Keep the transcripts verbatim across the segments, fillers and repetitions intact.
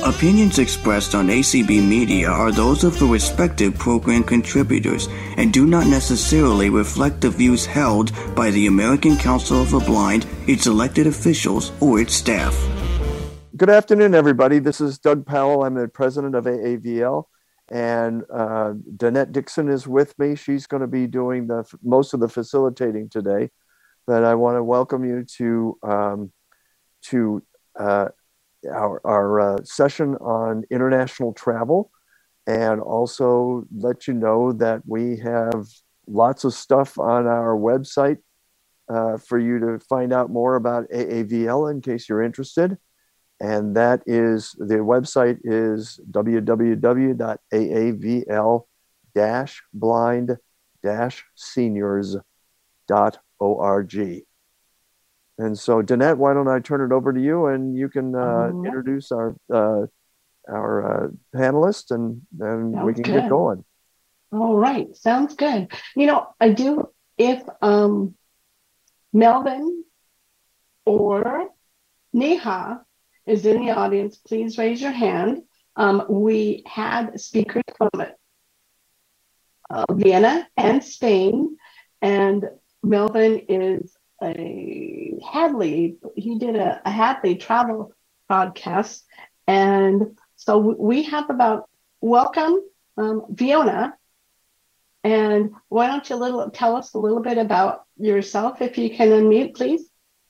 Opinions expressed on A C B Media are those of the respective program contributors and do not necessarily reflect the views held by the American Council of the Blind, its elected officials, or its staff. Good afternoon, everybody. This is Doug Powell. I'm the president of A A V L, and uh, Danette Dixon is with me. She's going to be doing the most of the facilitating today. But I want to welcome you to um, to uh, our, our uh, session on international travel, and also let you know that we have lots of stuff on our website uh, for you to find out more about A A V L in case you're interested. And that is, the website is w w w dot a a v l dash blind dash seniors dot org. And so, Danette, why don't I turn it over to you, and you can uh, right. introduce our uh, our uh, panelists, and then Sounds we can good. get going. All right, sounds good. You know, I do, if um, Melvin or Neha is in the audience, please raise your hand. Um, we had speakers from uh, Vienna and Spain, and Melvin is a Hadley. He did a, a Hadley travel podcast, and so we have about welcome um, Fiona. And why don't you little tell us a little bit about yourself, if you can unmute, please.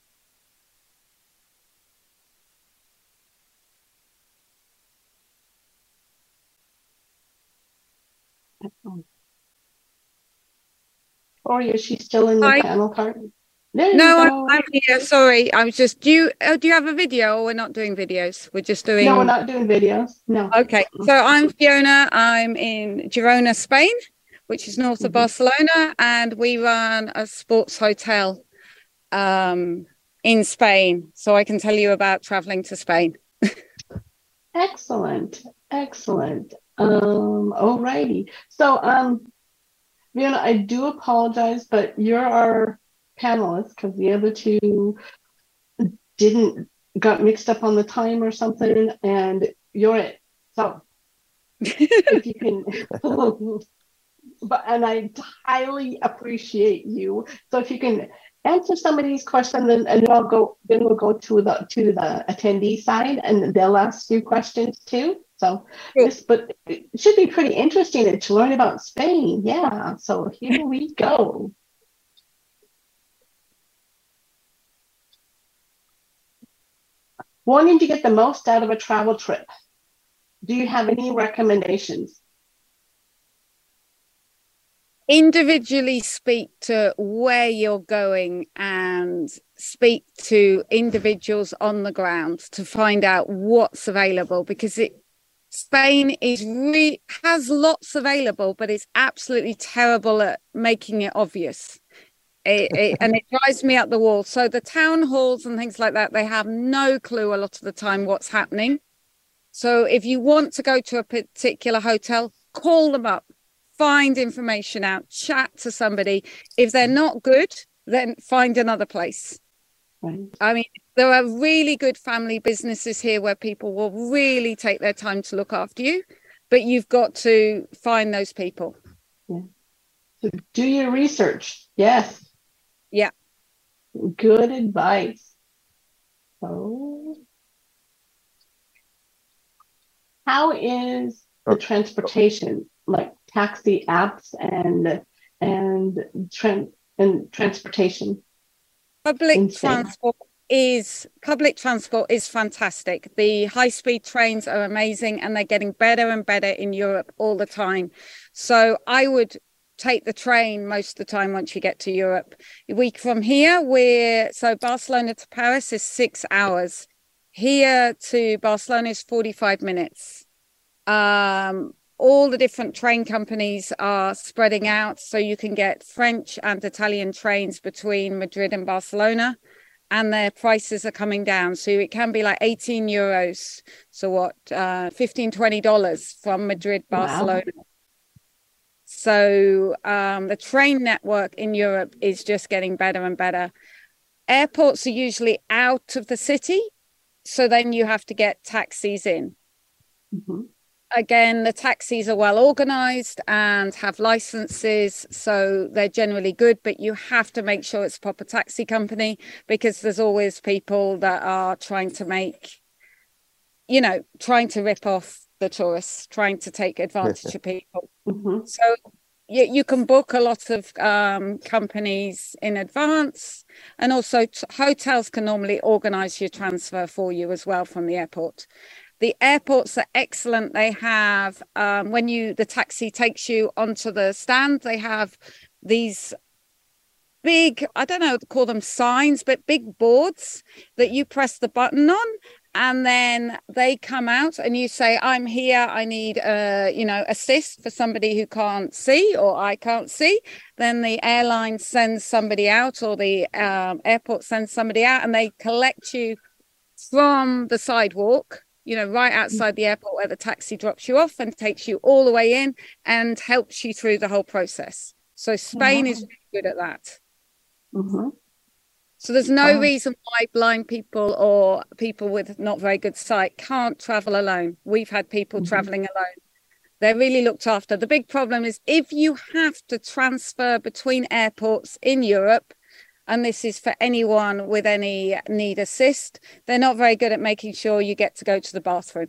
Or is she still in the Hi. panel part? No, I'm, I'm here. Sorry, I was just. Do you oh, do you have a video, or we're not doing videos? We're just doing. No, we're not doing videos. No. Okay, so I'm Fiona. I'm in Girona, Spain, which is north mm-hmm. of Barcelona, and we run a sports hotel um, in Spain. So I can tell you about traveling to Spain. Excellent, excellent. Um, alrighty. So, um, Fiona, I do apologize, but you're our panelist because the other two didn't got mixed up on the time or something, and you're it. So, if you can, but and I highly appreciate you. So, if you can answer some of these questions, and, and then I'll go. Then we'll go to the to the attendee side, and they'll ask you questions too. So, this, but it should be pretty interesting to learn about Spain. Yeah. So here we go. Wanting to get the most out of a travel trip, do you have any recommendations? Individually speak to where you're going and speak to individuals on the ground to find out what's available, because it Spain is re- has lots available, but it's absolutely terrible at making it obvious. It, it, and it drives me up the wall. So the town halls and things like that, they have no clue a lot of the time what's happening. So if you want to go to a particular hotel, call them up, find information out, chat to somebody. If they're not good, then find another place. Right. I mean, there are really good family businesses here where people will really take their time to look after you, but you've got to find those people. Yeah. So do your research. Yes. Yeah. Good advice. So, how is the transportation, like taxi apps and and tra- and transportation? Public transport is public transport is fantastic. The high-speed trains are amazing, and they're getting better and better in Europe all the time. So I would take the train most of the time once you get to Europe. We from here, we're so Barcelona to Paris is six hours. Here to Barcelona is forty-five minutes. Um, all the different train companies are spreading out, so you can get French and Italian trains between Madrid and Barcelona, and their prices are coming down. So it can be like eighteen euros. So what, uh, fifteen, twenty dollars from Madrid, Barcelona. Wow. So um, the train network in Europe is just getting better and better. Airports are usually out of the city, so then you have to get taxis in. Mhm. Again, the taxis are well organized and have licenses, so they're generally good, but you have to make sure it's a proper taxi company, because there's always people that are trying to make, you know, trying to rip off the tourists, trying to take advantage of people. Mhm. So you, you can book a lot of um, companies in advance, and also t- hotels can normally organize your transfer for you as well from the airport. The airports are excellent. They have, um, when you the taxi takes you onto the stand, they have these big, I don't know, call them signs, but big boards that you press the button on, and then they come out and you say, I'm here, I need a, you know, assist for somebody who can't see or I can't see. Then the airline sends somebody out, or the um, airport sends somebody out, and they collect you from the sidewalk, you know, right outside the airport where the taxi drops you off, and takes you all the way in and helps you through the whole process. So Spain is really good at that. Mhm. So there's no Wow. reason why blind people or people with not very good sight can't travel alone. We've had people Mhm. traveling alone. They're really looked after. The big problem is if you have to transfer between airports in Europe, and this is for anyone with any need assist, they're not very good at making sure you get to go to the bathroom.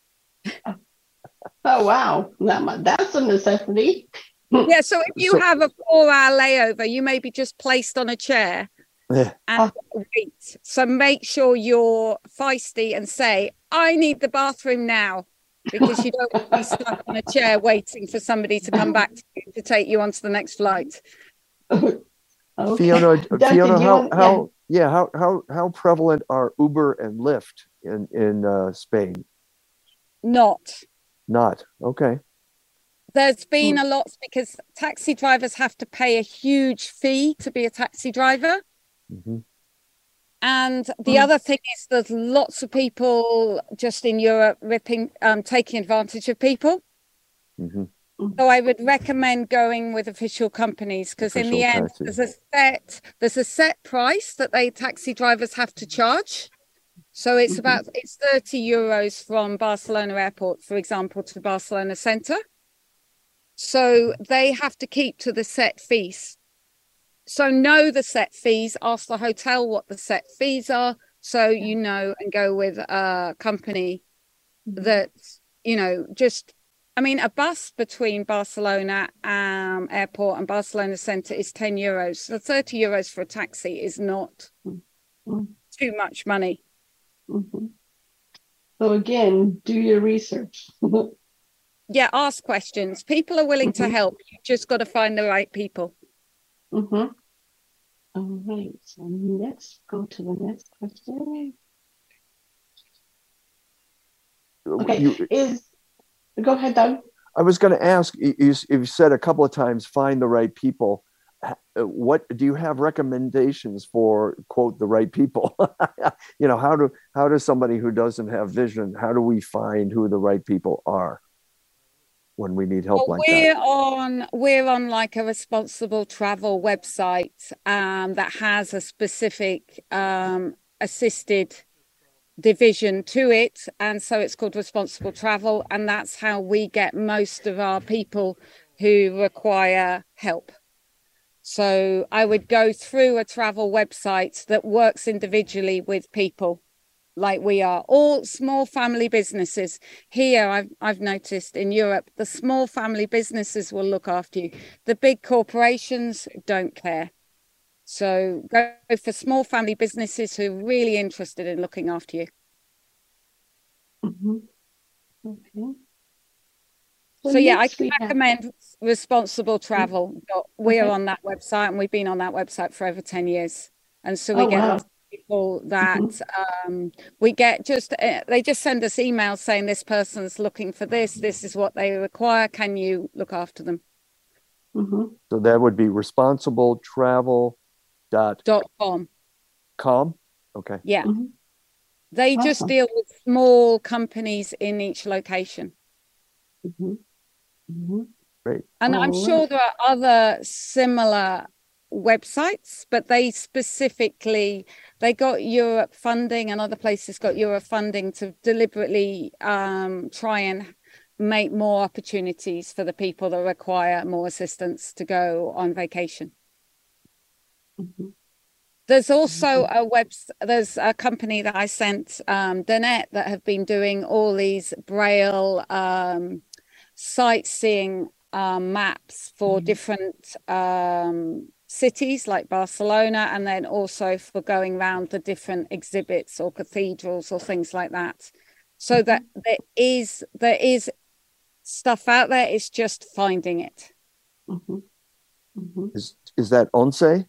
Oh wow, that, that's a necessity. Yeah, so if you So- have a four-hour layover, you may be just placed on a chair Yeah. and wait. So make sure you're feisty and say, I need the bathroom now, because you don't want to be stuck on a chair waiting for somebody to come back to you to take you onto the next flight. Okay. Fiona, Doug, Fiona, did you how want- how yeah, how how how prevalent are Uber and Lyft in in uh, Spain? Not. Not okay. There's been Hmm. a lot, because taxi drivers have to pay a huge fee to be a taxi driver. hmm And the Mm. other thing is there's lots of people just in Europe ripping, um, taking advantage of people. hmm So I would recommend going with official companies, because in the Official end, taxi. there's a set there's a set price that they taxi drivers have to charge. So it's Mhm. about it's thirty euros from Barcelona Airport, for example, to Barcelona Center. So they have to keep to the set fees. So know the set fees, ask the hotel what the set fees are, so you know, and go with a company that, you know, just, I mean, a bus between Barcelona um, airport and Barcelona Center is ten euros. So thirty euros for a taxi is not Mhm. too much money. Mhm. So again, do your research. Yeah, ask questions. People are willing to Mhm. help. You've just got to find the right people. Mm-hmm. All right. So let's go to the next question. Okay. You, Is go ahead, Doug. I was going to ask. You, you you've said a couple of times, find the right people. Uh, What do you have recommendations for, quote, the right people? You know, how do how does somebody who doesn't have vision, how do we find who the right people are when we need help Well, like we're that? on we're on like a responsible travel website um, that has a specific um, assisted division to it, and so it's called Responsible Travel, and that's how we get most of our people who require help. So I would go through a travel website that works individually with people like we are, all small family businesses. Here I've I've noticed in Europe, the small family businesses will look after you. The big corporations don't care. So go for small family businesses who are really interested in looking after you. Mm-hmm. Okay. So yeah, I next can we have- recommend Responsible Travel. We're Okay. on that website, and we've been on that website for over ten years. And so we Oh, get wow. lots of people that Mhm. um, we get just, uh, they just send us emails saying this person's looking for this, this is what they require. Can you look after them? Mhm. So that would be responsible travel dot Dot com. com. Okay. Yeah. Mhm. They just Awesome. deal with small companies in each location. Mhm. Mhm. Great. And I'm All sure right. there are other similar websites, but they specifically, they got Europe funding and other places got Europe funding to deliberately um, try and make more opportunities for the people that require more assistance to go on vacation. Mm-hmm. There's also a web, there's a company that I sent, um, Danette, that have been doing all these Braille um, sightseeing um, maps for mm-hmm. different um, cities like Barcelona, and then also for going around the different exhibits or cathedrals or things like that. So mm-hmm. that there is, there is stuff out there, it's just finding it. Mm-hmm. Mm-hmm. Is, is that Once?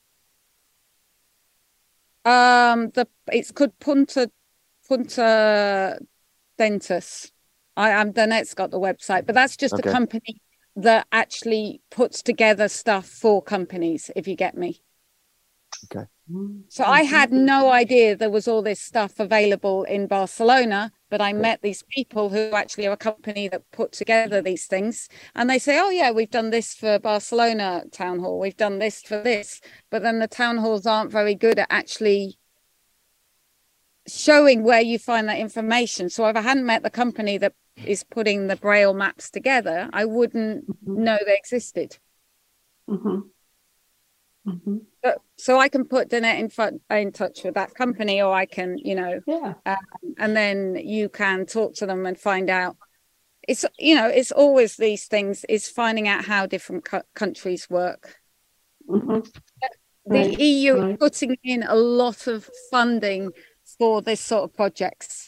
Um, the it's called Punta Punta Dentus. I am Danette's got the website, but that's just okay. a company that actually puts together stuff for companies, if you get me. Okay. So I had no idea there was all this stuff available in Barcelona, but I met these people who actually are a company that put together these things, and they say, oh yeah, we've done this for Barcelona town hall, we've done this for this, but then the town halls aren't very good at actually showing where you find that information. So if I hadn't met the company that is putting the Braille maps together, I wouldn't mm-hmm. know they existed. Mm-hmm. Mm-hmm. So, so I can put Danette in, front, in touch with that company, or I can, you know, yeah. um, and then you can talk to them and find out. It's, you know, it's always these things, is finding out how different co- countries work. Mm-hmm. The right. E U right. is putting in a lot of funding for this sort of projects.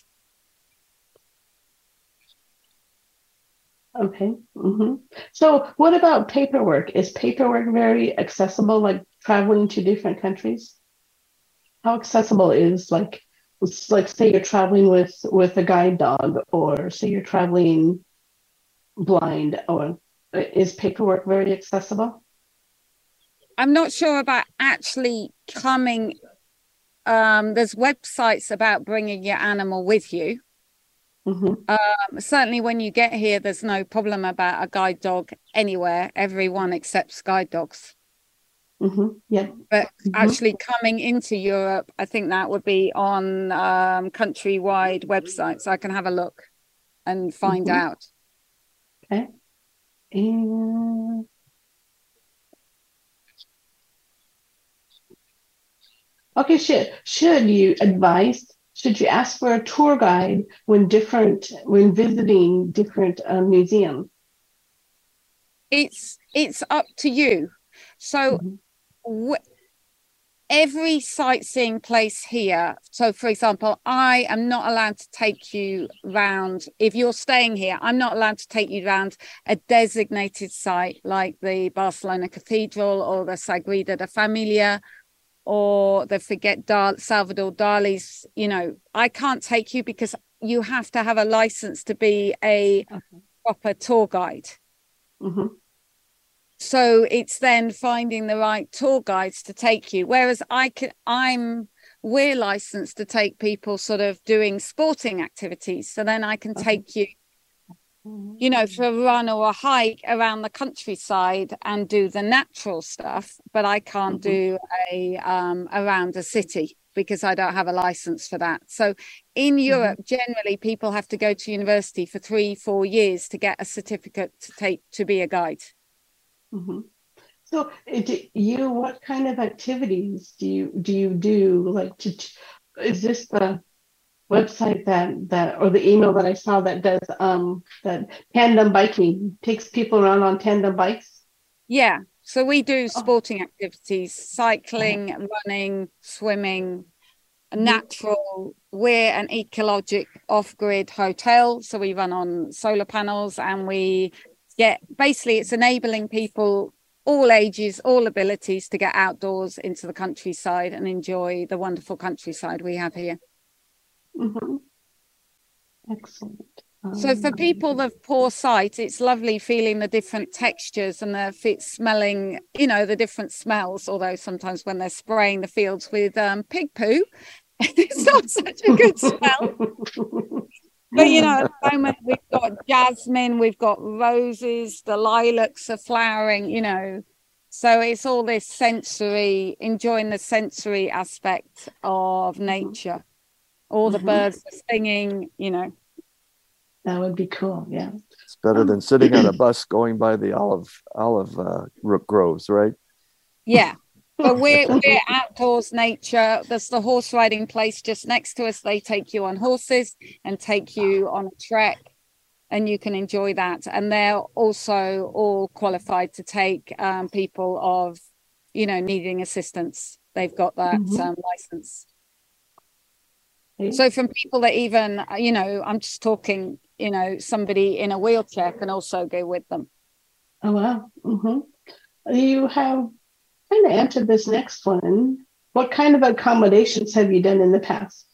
Okay. Mm-hmm. So what about paperwork? Is paperwork very accessible, like traveling to different countries? How accessible is, like, like say you're traveling with, with a guide dog, or say you're traveling blind, or is paperwork very accessible? I'm not sure about actually coming. Um, there's websites about bringing your animal with you. Mm-hmm. Um, certainly when you get here, there's no problem about a guide dog anywhere. Everyone accepts guide dogs. Mm-hmm. Yeah. But mm-hmm. actually coming into Europe, I think that would be on um, countrywide websites. I can have a look and find mm-hmm. out. Okay. And... Okay, should, should you advise, should you ask for a tour guide when different, when visiting different uh, museums? It's, it's up to you. So mm-hmm. w- every sightseeing place here, so for example, I am not allowed to take you round, if you're staying here, I'm not allowed to take you round a designated site like the Barcelona Cathedral or the Sagrada de Familia, or the Forget Dar- Salvador Dali's. You know, I can't take you because you have to have a license to be a okay. proper tour guide. Mm-hmm. So it's then finding the right tour guides to take you. Whereas I can, I'm, we're licensed to take people sort of doing sporting activities. So then I can okay. take you, you know, for a run or a hike around the countryside and do the natural stuff, but I can't mm-hmm. do a um around a city because I don't have a license for that. So in Europe, mm-hmm. generally people have to go to university for three, four years to get a certificate to take to be a guide. Mm-hmm. So it, you, what kind of activities do you do you do? Like, to, is this the website that that or the email that I saw that does um that tandem biking, takes people around on tandem bikes? Yeah, so we do sporting oh. activities, cycling, oh. running, swimming, natural. We're an ecologic off-grid hotel, so we run on solar panels, and we get, basically it's enabling people all ages, all abilities to get outdoors into the countryside and enjoy the wonderful countryside we have here. Mm-hmm. Excellent. Um, so for people of poor sight, it's lovely feeling the different textures and the fit smelling, you know, the different smells, although sometimes when they're spraying the fields with um, pig poo, it's not such a good smell. But, you know, at the moment we've got jasmine, we've got roses, the lilacs are flowering, you know. So it's all this sensory, enjoying the sensory aspect of nature. All the Mhm. birds are singing, you know. That would be cool. Yeah. It's better than sitting on a bus going by the olive olive uh, groves, right? Yeah. But we're we're outdoors nature. There's the horse riding place just next to us. They take you on horses and take you on a trek, and you can enjoy that. And they're also all qualified to take um, people of, you know, needing assistance. They've got that Mhm. um, license. So from people that even, you know, I'm just talking, you know, somebody in a wheelchair can also go with them. Oh, wow. hmm You have kind of answered this next one. What kind of accommodations have you done in the past?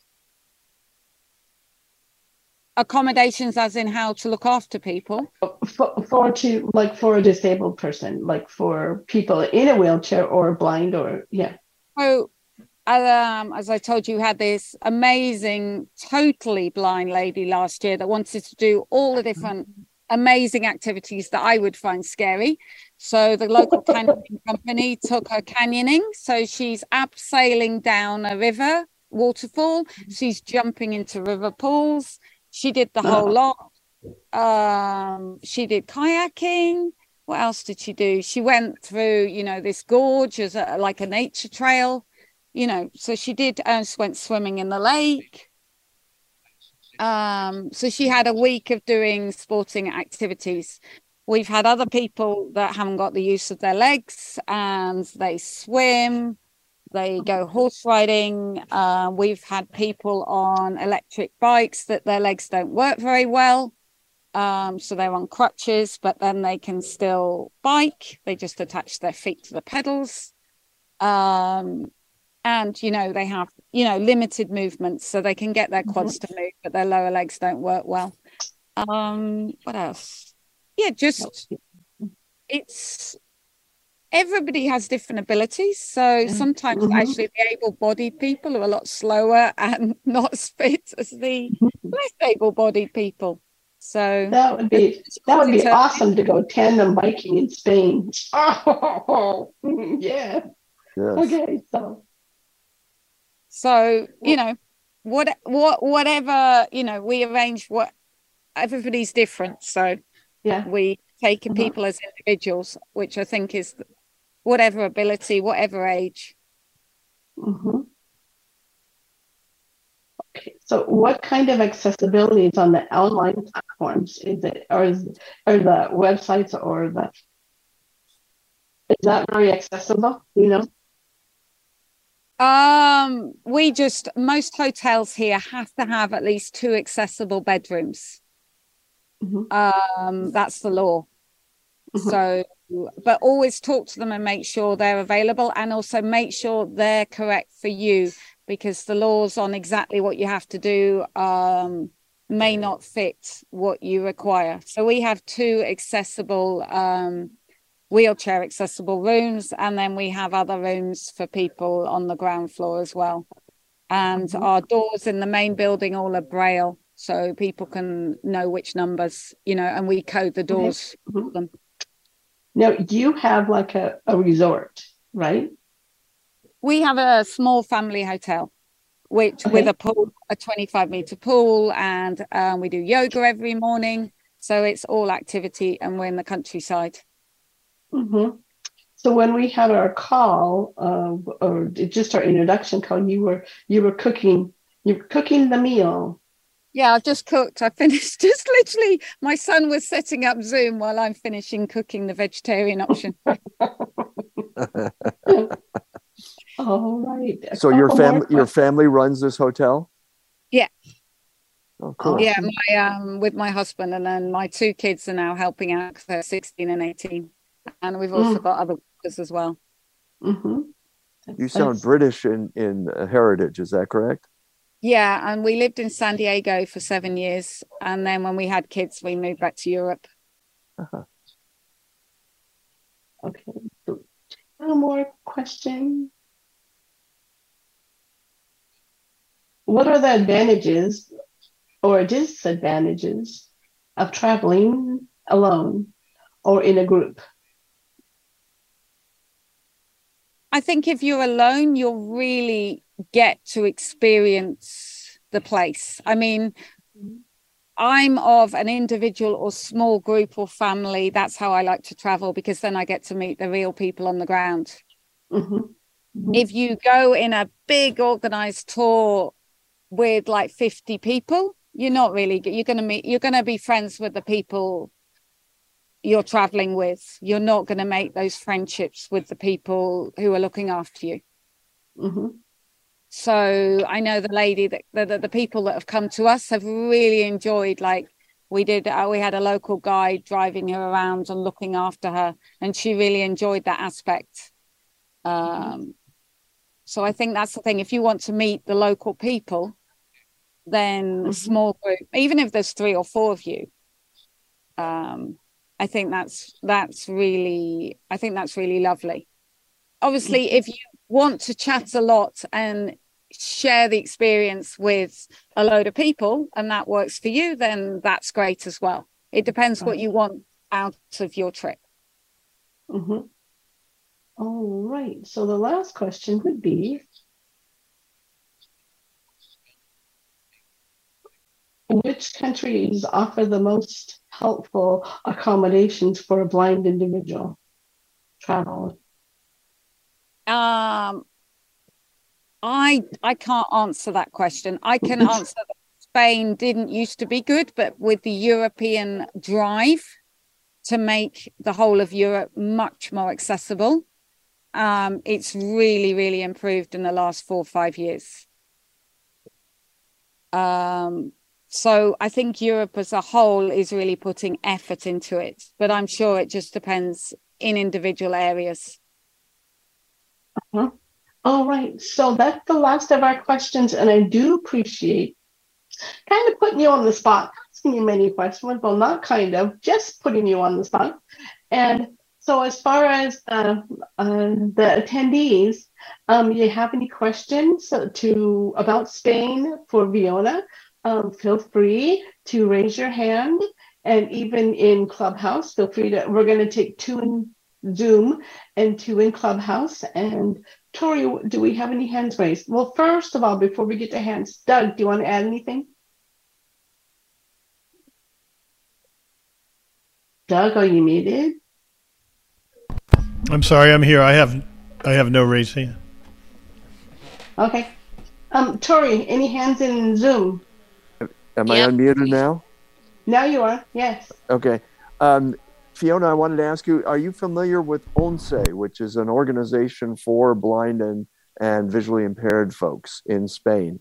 Accommodations as in how to look after people. For, for to like for a disabled person, like for people in a wheelchair or blind or yeah. So um, as I told you, had this amazing, totally blind lady last year that wanted to do all the different amazing activities that I would find scary. So the local canyoning company took her canyoning. So she's abseiling down a river waterfall. She's jumping into river pools. She did the whole lot. Um, she did kayaking. What else did she do? She went through, you know, this gorge as a, like a nature trail, you know. So she did. Uh, she went swimming in the lake. Um, so she had a week of doing sporting activities. We've had other people that haven't got the use of their legs and they swim, they go horse riding. Uh, we've had people on electric bikes that their legs don't work very well. Um, so they're on crutches, but then they can still bike. They just attach their feet to the pedals. Um, and, you know, they have, you know, limited movements, so they can get their quads mm-hmm. to move, but their lower legs don't work well. Um, what else? Yeah, just, it's, everybody has different abilities. So sometimes mm-hmm. actually the able-bodied people are a lot slower and not as fit as the less able-bodied people. So that would be that would be awesome to go tandem biking in Spain. Oh, yeah. Yes. Okay, so so you know, what what whatever, you know, we arrange. What everybody's different, so yeah, we take uh-huh. people as individuals, which I think is whatever ability, whatever age. Mm-hmm. Okay, so what kind of accessibility is on the online platforms? Is it, or is, or the websites, or the, is that very accessible? You know? Um, we just, most hotels here have to have at least two accessible bedrooms. Mm-hmm. Um, that's the law. Mm-hmm. So, but always talk to them and make sure they're available, and also make sure they're correct for you, because the laws on exactly what you have to do um, may not fit what you require. So we have two accessible, um, wheelchair accessible rooms, and then we have other rooms for people on the ground floor as well. And mm-hmm. our doors in the main building all are braille, so people can know which numbers, you know, and we code the doors mm-hmm. for them. Now, you have like a, a resort, right? We have a small family hotel, which okay. with a pool, a twenty-five meter pool, and um, we do yoga every morning. So it's all activity, and we're in the countryside. Mm-hmm. So when we had our call, uh, or just our introduction call, you were you were cooking, you were cooking the meal. Yeah, I've just cooked. I finished just literally. My son was setting up Zoom while I'm finishing cooking the vegetarian option. All right. So your family, your family runs this hotel? Yeah. Oh, cool. Yeah, my um, with my husband, and then my two kids are now helping out because they're sixteen and eighteen, and we've also mm. got other workers as well. Mm-hmm. You sound nice. British in in heritage, is that correct? Yeah, and we lived in San Diego for seven years, and then when we had kids, we moved back to Europe. Uh-huh. Okay. One more question. What are the advantages or disadvantages of traveling alone or in a group? I think if you're alone, you'll really get to experience the place. I mean, I'm of an individual or small group or family. That's how I like to travel, because then I get to meet the real people on the ground. Mm-hmm. Mm-hmm. If you go in a big organized tour with like fifty people, you're not really, you're going to meet, you're going to be friends with the people you're traveling with. You're not going to make those friendships with the people who are looking after you. Mm-hmm. So I know the lady that the, the, the people that have come to us have really enjoyed, like we did, uh, we had a local guide driving her around and looking after her, and she really enjoyed that aspect. Um, so I think that's the thing. If you want to meet the local people, then Mm-hmm. a small group, even if there's three or four of you, um, I think that's that's really, I think that's really lovely. Obviously, Mm-hmm. if you want to chat a lot and share the experience with a load of people and that works for you, then that's great as well. It depends what you want out of your trip. Mm-hmm. All right. So the last question would be, which countries offer the most helpful accommodations for a blind individual travel? Um, I I can't answer that question. I can answer that Spain didn't used to be good, but with the European drive to make the whole of Europe much more accessible, um, it's really, really improved in the last four or five years. Um, so I think Europe as a whole is really putting effort into it, but I'm sure it just depends in individual areas. Uh-huh. All right, so that's the last of our questions, and I do appreciate kind of putting you on the spot, asking you many questions. Well, not kind of, just putting you on the spot. And so as far as uh, uh, the attendees, um, you have any questions to about Spain for Fiona, um, feel free to raise your hand. And even in Clubhouse, feel free to, we're going to take two in Zoom and two in Clubhouse. And Tori, do we have any hands raised? Well, first of all, before we get to hands, Doug, do you want to add anything? Doug, are you muted? I'm sorry, I'm here. I have I have no raised hand. Okay. Um, Tori, any hands in Zoom? Am Yep. I unmuted now? Now you are, yes. Okay. Um, Fiona, I wanted to ask you, are you familiar with ONCE, which is an organization for blind and, and visually impaired folks in Spain?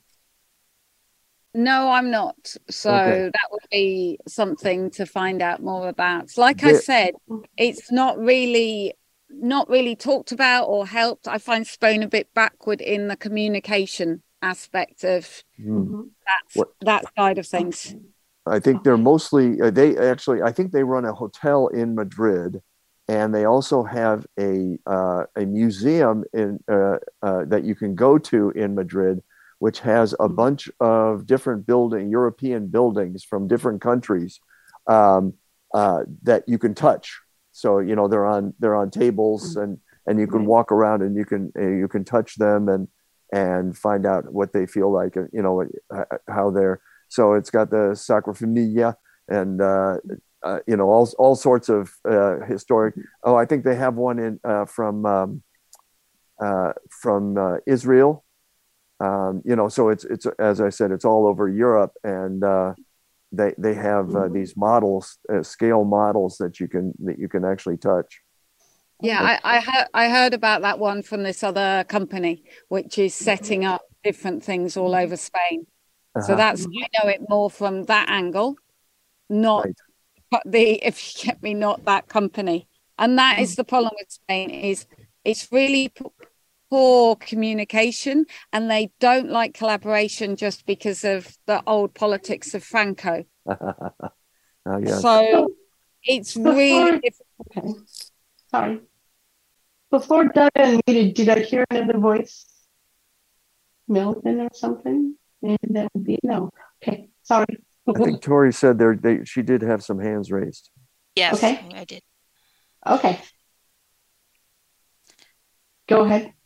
No, I'm not. So Okay. that would be something to find out more about. Like The- I said, it's not really not really talked about or helped. I find Spain a bit backward in the communication aspect of Hmm. that, What- that side of things. I think they're mostly, uh, they actually, I think they run a hotel in Madrid, and they also have a, uh, a museum in, uh, uh, that you can go to in Madrid, which has a bunch of different building, European buildings from different countries, um, uh, that you can touch. So, you know, they're on, they're on tables, and, and you can walk around and you can, uh, you can touch them and, and find out what they feel like, uh, you know, uh, how they're, so it's got the Sacra Familia and, uh, uh, you know, all, all sorts of uh, historic. Oh, I think they have one in uh, from, um, uh, from uh, Israel. Um, you know, so it's, it's, as I said, it's all over Europe, and uh, they, they have uh, these models, uh, scale models that you can, that you can actually touch. Yeah, I, I heard I heard about that one from this other company, which is setting up different things all over Spain. So Uh-huh. that's, I know it more from that angle, not Right. the, if you get me, not that company. And that is the problem with Spain, is it's really p- poor communication, and they don't like collaboration just because of the old politics of Franco. Uh, yes. So it's really Before- difficult. Okay, sorry. Before Doug unmuted, did I hear another voice? Milton or something? And that would be, no. Okay, sorry. I think Tori said there, they, she did have some hands raised. Yes, Okay. I did. Okay. Go ahead.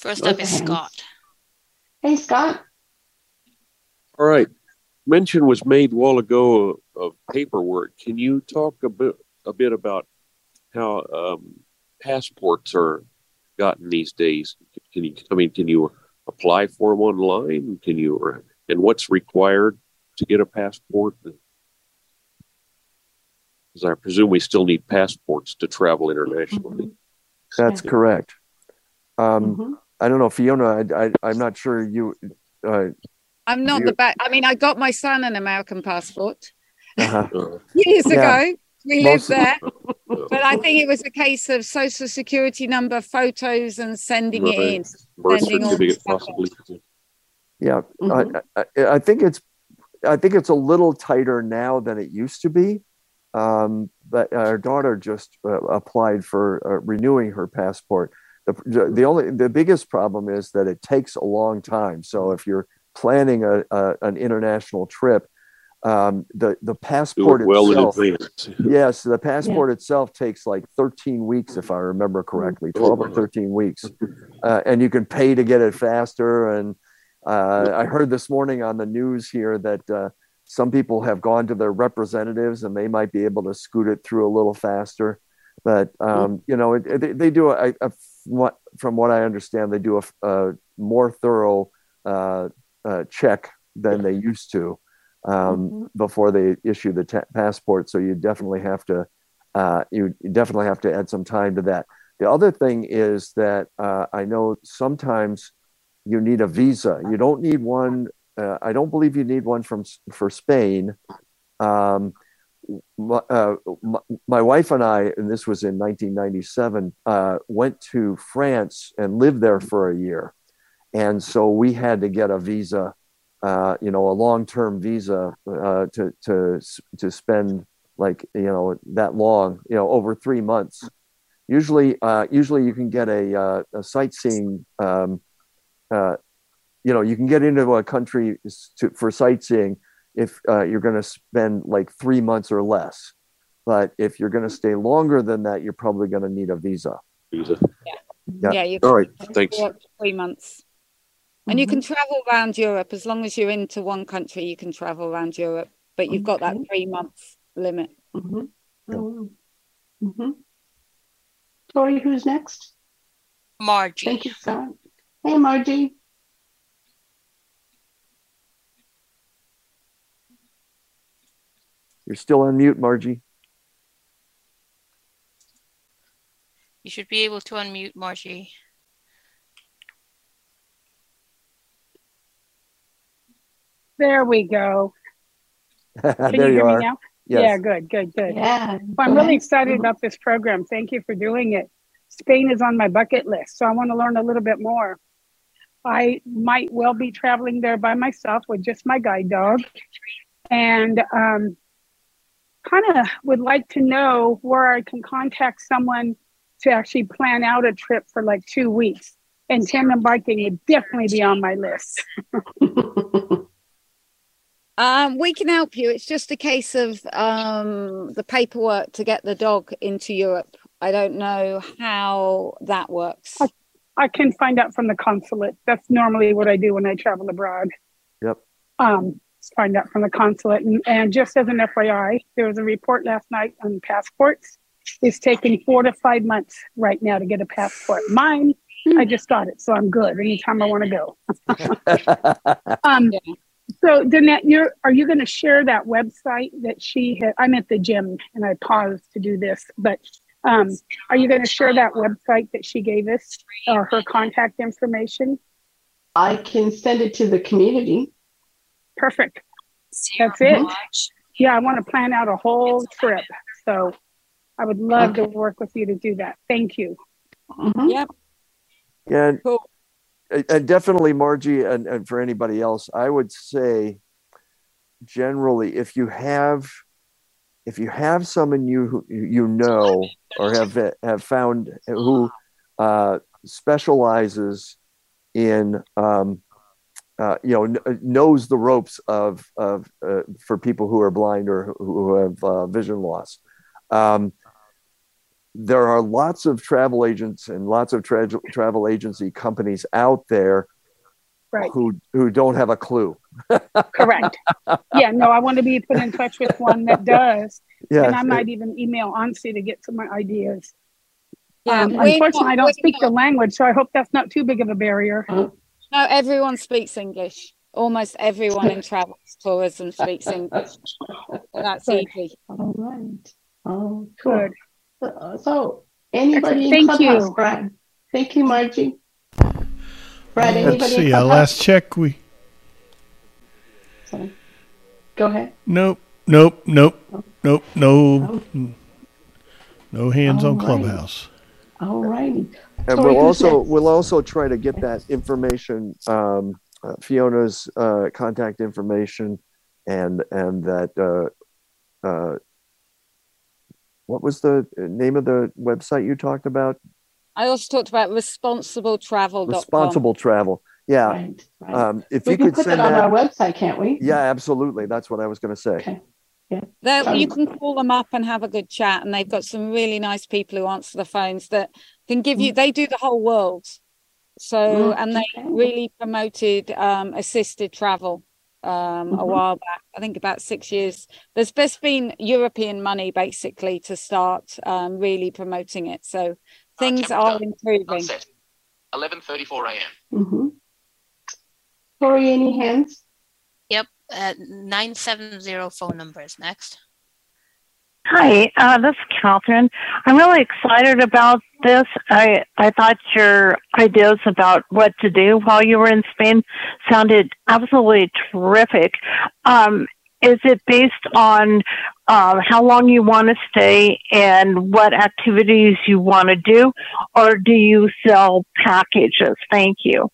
First up is Scott. Hey, Scott. All right. Mention was made a while ago of paperwork. Can you talk a bit a bit about how um, passports are gotten these days? Can you? I mean, can you apply for them online? Can you? And what's required to get a passport? Because I presume we still need passports to travel internationally. Mm-hmm. That's correct. Um, Mm-hmm. I don't know, Fiona. I, I, I'm not sure you. Uh, I'm not you- the best. I mean, I got my son an American passport uh-huh. Uh, years Yeah. ago. We Most- lived there. But I think it was a case of social security number, photos, and sending it in. Birth Sending all the certificate, stuff possibly. Yeah, Mhm. I, I, I think it's I think it's a little tighter now than it used to be. Um, but our daughter just uh, applied for uh, renewing her passport. The, the only the biggest problem is that it takes a long time. So if you're planning a, a an international trip, um, the the Do passport it well itself. in advance. Yes, the passport itself takes like thirteen weeks, if I remember correctly, twelve or thirteen weeks. Uh, and you can pay to get it faster. And uh, I heard this morning on the news here that uh, some people have gone to their representatives and they might be able to scoot it through a little faster. But, um, you know, it, it, they, they do, a, a, what, from what I understand, they do a, a more thorough uh, uh, check than they used to. Um, Mhm. before they issue the ta- passport. So you definitely have to, uh, you definitely have to add some time to that. The other thing is that uh, I know sometimes you need a visa. You don't need one. Uh, I don't believe you need one from for Spain. Um, my, uh, my, my wife and I, and this was in nineteen ninety-seven, uh, went to France and lived there for a year, and so we had to get a visa. Uh, you know, a long-term visa uh, to to to spend like you know that long, you know, over three months. Usually, uh, usually you can get a uh, a sightseeing. Um, uh, you know, you can get into a country to, for sightseeing if uh, you're going to spend like three months or less. But if you're going to stay longer than that, you're probably going to need a visa. Visa. Yeah. Yeah, you All right. can Thanks. work for three months. And you can Mm-hmm. travel around Europe as long as you're into one country. You can travel around Europe, but you've got that Okay. three months limit. Mm-hmm. Mm-hmm. Mm-hmm. Tori, who's next? Margie. Thank you, Scott. Hey, Margie. You're still on mute, Margie. You should be able to unmute Margie. There we go. Can there you you hear are. me now? Yes. Yeah, good, good, good. Yeah. Well, I'm go really ahead. excited Mhm. about this program. Thank you for doing it. Spain is on my bucket list, so I want to learn a little bit more. I might well be traveling there by myself with just my guide dog, and um, kind of would like to know where I can contact someone to actually plan out a trip for like two weeks. And tandem biking would definitely be on my list. Um, we can help you. It's just a case of um, the paperwork to get the dog into Europe. I don't know how that works. Okay. I can find out from the consulate. That's normally what I do when I travel abroad. Yep. Um, find out from the consulate. And, and just as an F Y I, there was a report last night on passports. It's taking four to five months right now to get a passport. Mine, I just got it, so I'm good anytime I want to go. um, Yeah. So, Danette, you're, are you going to share that website that she had? I'm at the gym and I paused to do this, but um, are you going to share that website that she gave us or her contact information? I can send it to the community. Perfect. That's it. Yeah, I want to plan out a whole trip. So I would love Okay. to work with you to do that. Thank you. Mhm. Yep. Yeah, and, Cool. and definitely Margie, and, and for anybody else, I would say generally if you have if you have someone you who you know or have have found who uh, specializes in um, uh, you know kn- knows the ropes of of uh, for people who are blind or who who have uh, vision loss. Um, there are lots of travel agents and lots of tra- travel agency companies out there Right. who who don't have a clue. Correct. Yeah, no, I want to be put in touch with one that does. Yes, and I might it- even email Ansi to get some ideas. Yeah, Um, we're unfortunately, not- I don't we're speak the not- language, so I hope that's not too big of a barrier. Uh, No, everyone speaks English. Almost everyone in travel tourism speaks English. That's Good. easy. all right. Oh, cool. Good. So, so anybody in Thank Clubhouse, you. Brad? Thank you, Margie. Brad, anybody Let's in see. Uh, Clubhouse? last check, we Sorry. Go ahead. nope, nope, nope, nope, no, Oh, no hands on Alrighty. Clubhouse. all righty. and Tori, we'll who's also next? we'll also try to get that information, um, uh, Fiona's uh, contact information, and and that uh, uh, what was the name of the website you talked about? I also talked about responsible travel dot com. Responsible travel. Yeah. Right, right. Um, if we you can could put send that on that. our website, can't we? Yeah, absolutely. That's what I was going to say. Okay. Yeah. There, you Um, can call them up and have a good chat, and they've got some really nice people who answer the phones that can give you. They do the whole world, so Mm, and they okay. really promoted um, assisted travel um, a Mhm. while back. I think about six years. There's just been European money basically to start um, really promoting it. So things are improving. Sunset, eleven thirty-four a m. Mm-hmm. Tori, any hands? Yep. Uh, nine seven zero phone numbers next. Hi, uh, this is Catherine. I'm really excited about this. I I thought your ideas about what to do while you were in Spain sounded absolutely terrific. Um, is it based on uh, how long you want to stay and what activities you want to do, or do you sell packages? Thank you.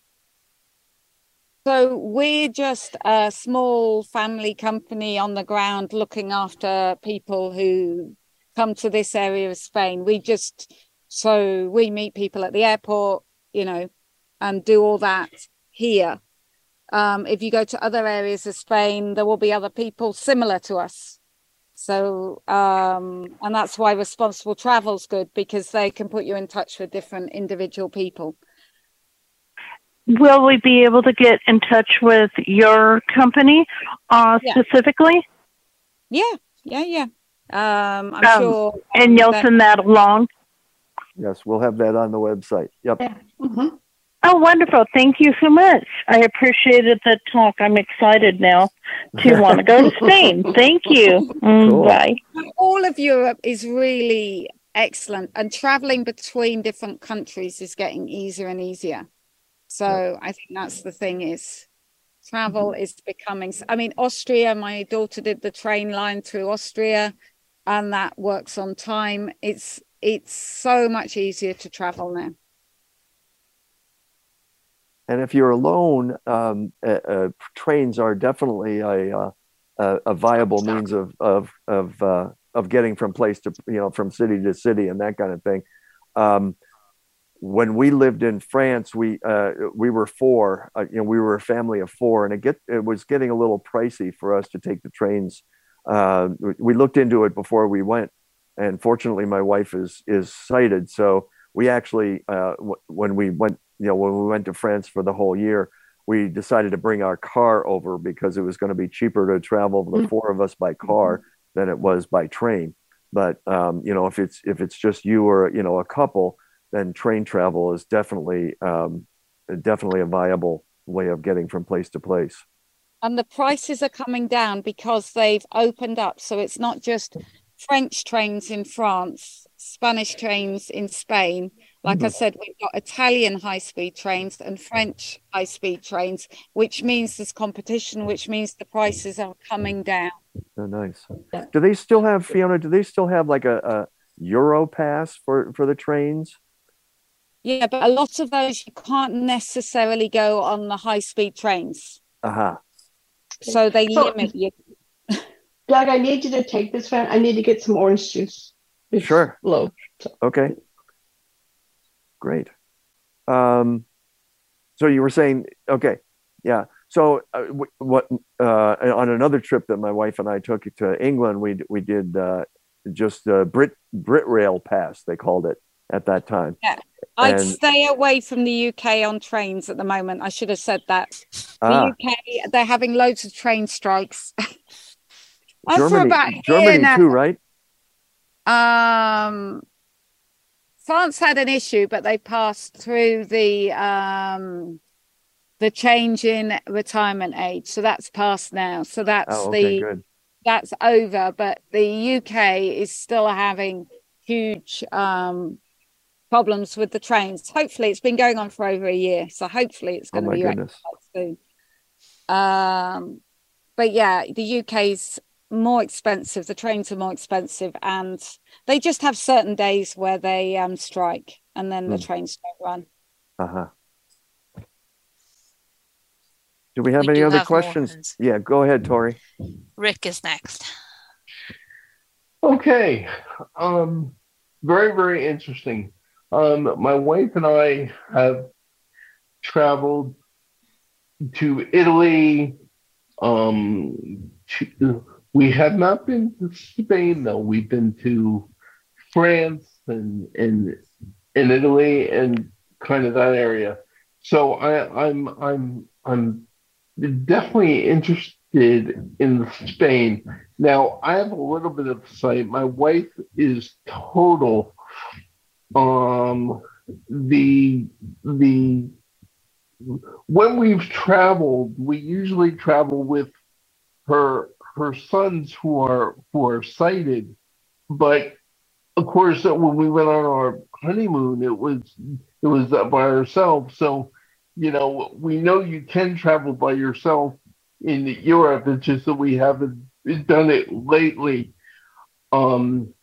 So we're just a small family company on the ground looking after people who come to this area of Spain. We just, so we meet people at the airport, you know, and do all that here. Um, if you go to other areas of Spain, there will be other people similar to us. So, um, and that's why responsible travel's good, because they can put you in touch with different individual people. Will we be able to get in touch with your company uh, Yeah. specifically? Yeah, yeah, yeah. Um, I'm Um, sure. And you'll that- send that along? Yes, we'll have that on the website. Yep. Yeah. Mm-hmm. Oh, wonderful. Thank you so much. I appreciated the talk. I'm excited now to want to go to Spain. Thank you. Mm, Cool. Bye. All of Europe is really excellent, and traveling between different countries is getting easier and easier. So I think that's the thing, is travel is becoming, I mean, Austria, my daughter did the train line through Austria, and that works on time. It's it's so much easier to travel now. And if you're alone, um, uh, uh, trains are definitely a uh, a, a viable means of of of uh, of getting from place to, you know, from city to city and that kind of thing. Um, when we lived in France, we uh, we were four. Uh, you know, we were a family of four, and it get it was getting a little pricey for us to take the trains. Uh, we looked into it before we went, and fortunately, my wife is is sighted, so we actually uh, w- when we went, you know, when we went to France for the whole year, we decided to bring our car over because it was going to be cheaper to travel the four of us by car than it was by train. But um, you know, if it's if it's just you or, you know, a couple, then train travel is definitely um, definitely a viable way of getting from place to place. And the prices are coming down because they've opened up. So it's not just French trains in France, Spanish trains in Spain. Like Mhm. I said, we've got Italian high-speed trains and French high-speed trains, which means there's competition, which means the prices are coming down. Oh, nice. Do they still have, Fiona? Do they still have like a, a Euro pass for for the trains? Yeah, but a lot of those you can't necessarily go on the high-speed trains. Uh-huh. So they So- limit you. Doug, I need you to take this one. I need to get some orange juice. It's Sure. low. Okay. Great. Um, so you were saying, okay, yeah. So uh, w- what uh, on another trip that my wife and I took to England, we we did uh, just uh, Brit Brit Rail Pass, they called it at that time. Yeah. I'd And- stay away from the U K on trains at the moment. I should have said that. The Ah. U K, they're having loads of train strikes. And for Germany, about a year Germany now- too, right? Um, France had an issue, but they passed through the um, the change in retirement age, so that's passed now. So that's Oh, okay, the good. that's over. But the U K is still having huge um, problems with the trains. Hopefully, it's been going on for over a year, so hopefully it's Oh going to my be goodness. rectified soon. Um, but yeah, the U K's more expensive. The trains are more expensive, and they just have certain days where they um, strike, and then the Hmm. trains don't run. Uh huh. Do we have We any do other have more questions? hands. Yeah, go ahead, Tori. Rick is next. Okay. Um, very, very interesting. Um, my wife and I have traveled to Italy. Um, to, we have not been to Spain though. We've been to France and and in Italy and kind of that area. So I, I'm I'm I'm definitely interested in Spain. Now, I have a little bit of sight. My wife is total. Um, the the when we've traveled, we usually travel with her her sons who are who are sighted. But of course, when we went on our honeymoon, it was it was by ourselves. So, you know, we know you can travel by yourself in Europe. It's just that we haven't done it lately. Um,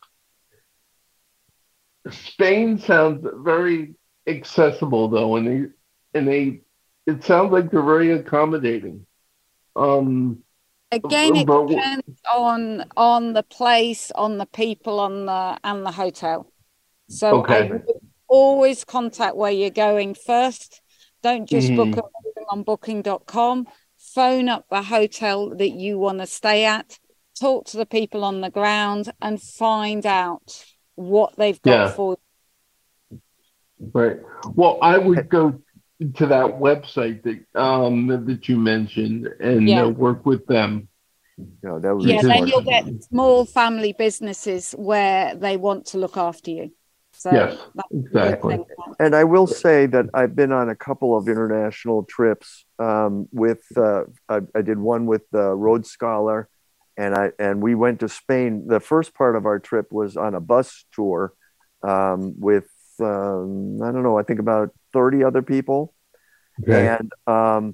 Spain sounds very accessible, though, and they and they it sounds like they're very accommodating. Um, Again, it but- depends on on the place, on the people, on the and the hotel. So I Okay. would always contact where you're going first. Don't just book Mhm. a room on booking dot com. Phone up the hotel that you want to stay at. Talk to the people on the ground and find out what they've got Yeah. for you. Right. Well, I would go to that website that um that you mentioned and Yeah. uh, work with them. No, that would Yeah, be then smart. you'll get small family businesses where they want to look after you. So Yes, that's a good exactly. thing. And I will say that I've been on a couple of international trips. Um, with uh, I, I did one with the Rhodes Scholar, and I and we went to Spain. The first part of our trip was on a bus tour um, with um, I don't know, I think about thirty other people. Okay. And um,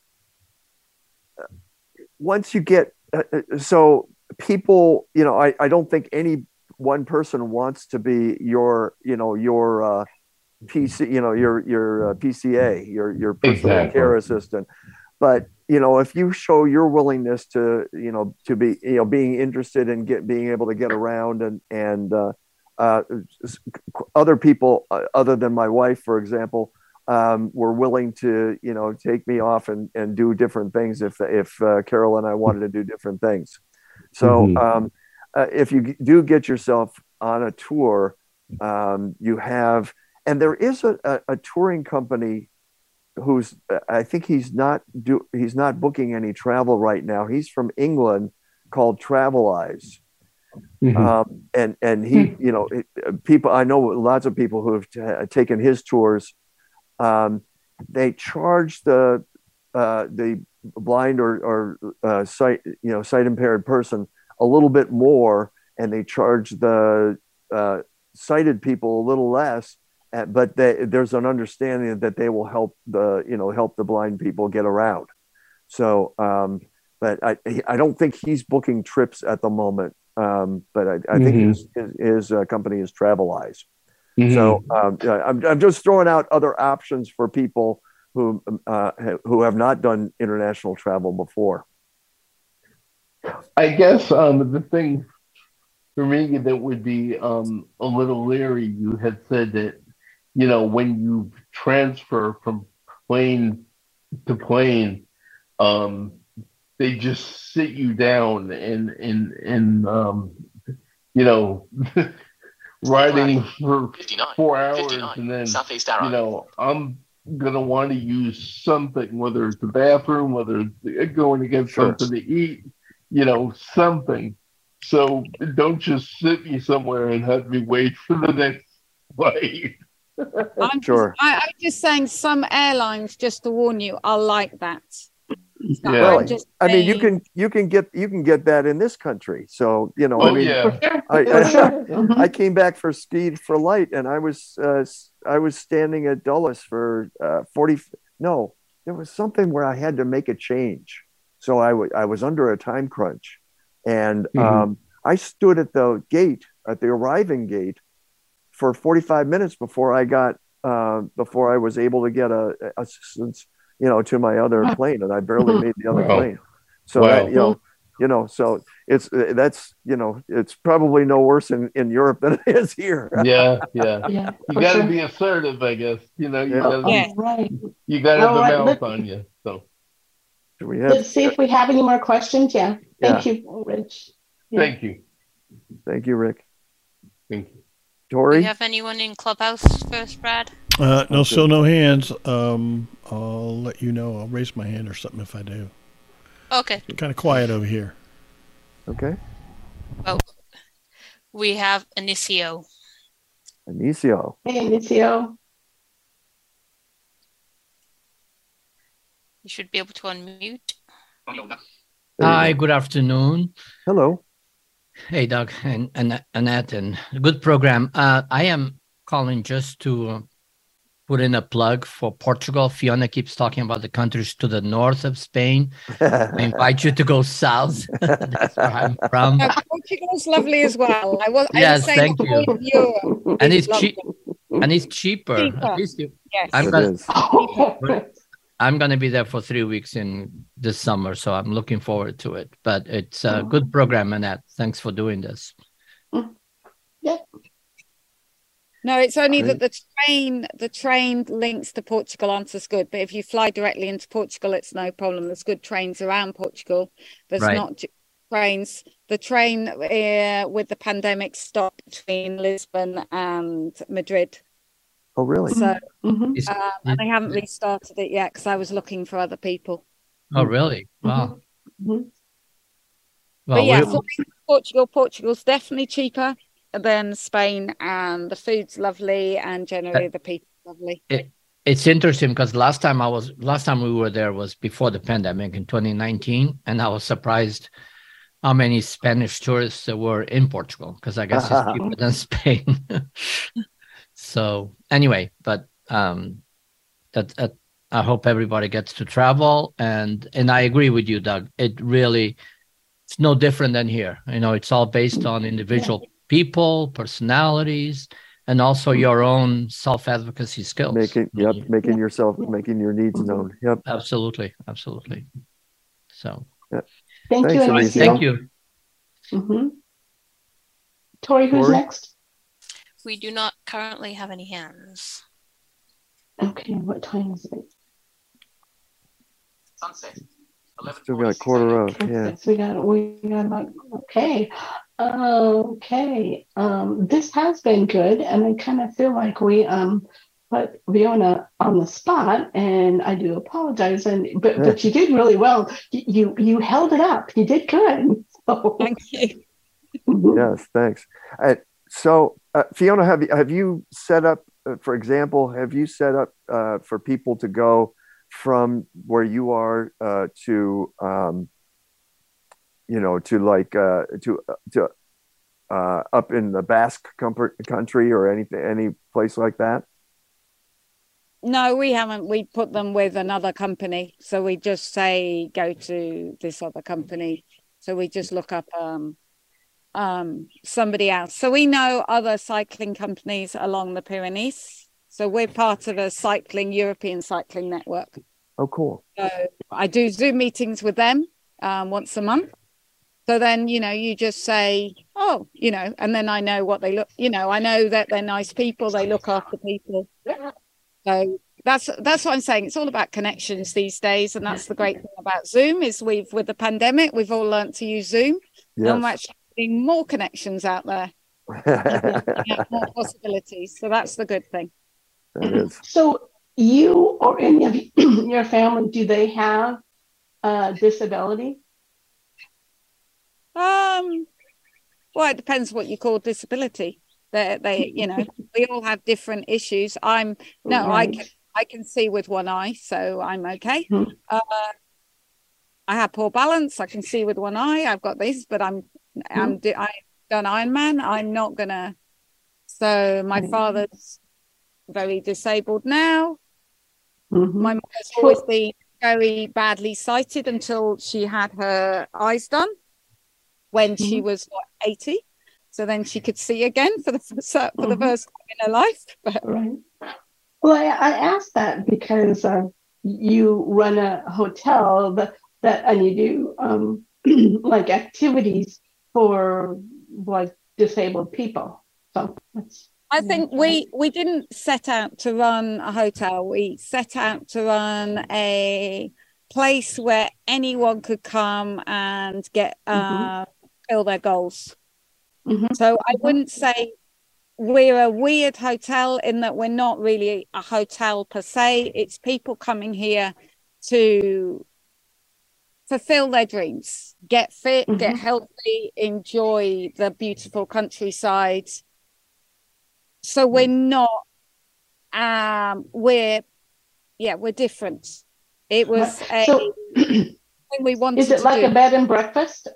once you get uh, uh, so people, you know, I, I don't think any one person wants to be your, you know, your uh, P C, you know, your your uh, P C A, your your personal Exactly. care assistant. But you know, if you show your willingness to, you know, to be, you know, being interested in get being able to get around and and uh, uh, other people uh, other than my wife, for example, um, were willing to, you know, take me off and, and do different things if if uh, Carol and I wanted to do different things. So Mhm. um, uh, if you do get yourself on a tour, um, you have, and there is a, a, a touring company who's, I think he's not do he's not booking any travel right now. He's from England, called Travelize. Mhm. Um, and and he, you know, it, people, I know lots of people who have t- taken his tours. Um, they charge the uh, the blind or or uh, sight you know sight impaired person a little bit more, and they charge the uh, sighted people a little less. uh, But they, there's an understanding that they will help the you know help the blind people get around. So, um, but I I don't think he's booking trips at the moment. Um, but I, I think Mhm. his his, his uh, company is Travelize. Mhm. So um, yeah, I'm, I'm just throwing out other options for people who uh, ha- who have not done international travel before. I guess um, the thing for me that would be um, a little leery, you had said that, you know, when you transfer from plane to plane, um, they just sit you down and and and um, you know, riding for fifty-nine, four hours fifty-nine, and then, southeast arrow. you know, I'm going to want to use something, whether it's the bathroom, whether it's going to get Sure. something to eat, you know, something. So don't just sit me somewhere and have me wait for the next flight. I'm Sure. Just, I, I'm just saying some airlines, just to warn you, are like that. So Yeah. I'm Really? just I mean, you saying- can you can get you can get that in this country. So you know, Oh, I mean, yeah. I, For sure. Mhm. I came back for Speed for Light, and I was uh, s- I was standing at Dulles for uh, forty. No, there was something where I had to make a change, so I wa- I was under a time crunch, and Mhm. um, I stood at the gate at the arriving gate for forty-five minutes before I got uh, before I was able to get a, a assistance, you know, to my other plane, and I barely made the other Wow. plane. So Wow. that you know. You know, so it's uh, that's you know it's probably no worse in, in Europe than it is here. Yeah, yeah. Yeah, You for got to sure. be assertive, I guess. You know, you Yeah. got to Yeah. Oh, right. you got to have All the right, mouth let- on you. So Do we have? Let's see if we have any more questions. Yeah. Thank Yeah. you, Rich. Yeah. thank you, Thank you, Rick. thank you. Do Tori. you have anyone in Clubhouse first, Brad? Uh, no, Okay. still no hands. Um, I'll let you know. I'll raise my hand or something if I do. Okay. Kind of quiet over here. Okay. Well, we have Inicio. Anicio. Hey, Inicio. You should be able to unmute. There you Hi, go. good afternoon. Hello. Hey, Doug and, and Annette, and good program. Uh, I am calling just to uh, put in a plug for Portugal. Fiona keeps talking about the countries to the north of Spain. I invite you to go south. That's where I'm from. No, Portugal's lovely as well. I was, I was Yes, saying thank the whole you. of Europe And is it's cheap. lovely. And it's cheaper. Cheaper. At least you, Yes. I'm It gonna, is. I'm going to be there for three weeks in this summer, so I'm looking forward to it. But it's a good program, Annette. Thanks for doing this. Yeah. No, it's only Great. that the train, the train links to Portugal aren't as good. But if you fly directly into Portugal, it's no problem. There's good trains around Portugal. There's Right. not j- trains. The train uh, with the pandemic stopped between Lisbon and Madrid. Oh, really? So, Mhm. Is- um, and they haven't restarted it yet because I was looking for other people. Oh, really? Wow. Mhm. Well, But yeah, we- flying to Portugal, Portugal's definitely cheaper than Spain, and the food's lovely, and generally the people are lovely. it, it's interesting because last time I was last time we were there was before the pandemic in twenty nineteen, and I was surprised how many Spanish tourists there were in Portugal because I guess it's cheaper than Spain. So anyway, but um, that, that I hope everybody gets to travel, and and I agree with you, Doug. It really it's no different than here. You know, it's all based on individual people, personalities, and also your own self-advocacy skills. Making yep, making yourself making your needs known. Yep. Absolutely, absolutely. So Yep. Thank you, Thanks, Inicio. Anicio. thank you. Mm-hmm. Tori, who's Tori? next? We do not currently have any hands. Okay, what time is it? Sunset. Still got a quarter of. Okay, Yeah. so we got we got about okay. Okay. Um, this has been good, and I kind of feel like we um put Fiona on the spot, and I do apologize. And but but you did really well. You you, you held it up. You did good. So. Thank you. Yes. Thanks. Uh, so uh, Fiona, have you have you set up, uh, for example, have you set up uh, for people to go from where you are uh, to, um, you know, to like uh, to to uh, up in the Basque comfort country or anything, any place like that? No, we haven't. We put them with another company. So we just say, go to this other company. So we just look up um, um, somebody else. So we know other cycling companies along the Pyrenees. So we're part of a cycling, European cycling network. Oh, cool. So I do Zoom meetings with them um, once a month. So then, you know, you just say, oh, you know, and then I know what they look, you know, I know that they're nice people. They look after people. So that's that's what I'm saying. It's all about connections these days. And that's the great thing about Zoom is we've, with the pandemic, we've all learned to use Zoom. Yes. And we're actually getting more connections out there, more possibilities. So that's the good thing. That is. So you or any of your family, do they have a disability? Um, well, it depends what you call disability. They, they, you know, we all have different issues. I'm no, right. I can, I can see with one eye, so I'm okay. Mm-hmm. Uh, I have poor balance. I can see with one eye. I've got this, but I'm, mm-hmm. I'm, I've done Ironman. I'm not gonna. So my mm-hmm. father's very disabled now. Mm-hmm. My mother's always been very badly sighted until she had her eyes done when mm-hmm. she was what, eighty. So then she could see again for the first, for mm-hmm. the first time in her life. But... Right. Well, I, I asked that because uh, you run a hotel that, that and you do um, like activities for like disabled people. So that's. I think we we didn't set out to run a hotel. We set out to run a place where anyone could come and get uh, mm-hmm. fill their goals. Mm-hmm. So I wouldn't say we're a weird hotel in that we're not really a hotel per se. It's people coming here to fulfill their dreams, get fit, mm-hmm. get healthy, enjoy the beautiful countryside. So we're not, um, we're, yeah, we're different. It was a so, thing we wanted to do. Is it like do. a bed and breakfast?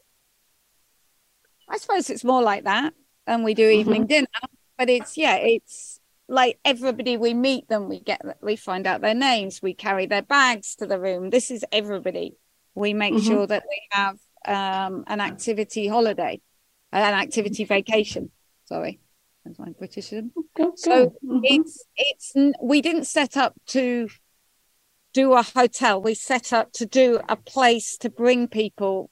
I suppose it's more like that, and we do evening mm-hmm. dinner. But it's yeah, it's like everybody we meet them, we get we find out their names, we carry their bags to the room. This is everybody. We make mm-hmm. sure that they have um, an activity holiday, an activity vacation. Sorry, that's my Britishism. Okay, so mm-hmm. it's it's we didn't set up to do a hotel. We set up to do a place to bring people